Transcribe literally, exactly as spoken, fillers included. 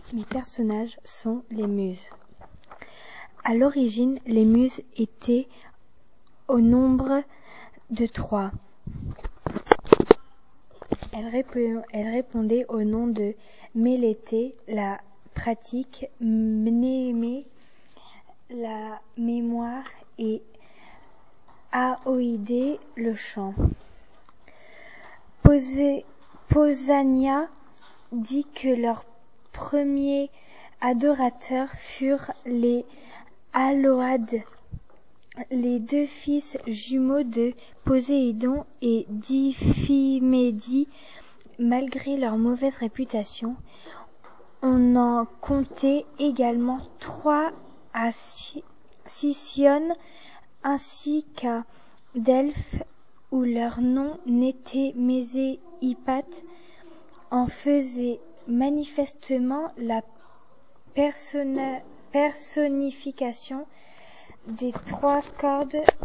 Mes personnages sont les muses. À l'origine, les muses étaient au nombre de trois. Elles, rép- elles répondaient au nom de Mélété, la pratique, Mnémée, la mémoire et Aoïdé, le chant. Posé- Pausania dit que leurs premiers adorateurs furent les Alloades, les deux fils jumeaux de Poséidon et d'Iphimédie. Malgré leur mauvaise réputation, on en comptait également trois à Sicyone ainsi qu'à Delphes, où leur nom n'était Méséipate, en faisait manifestement la personna- personnification des trois cordes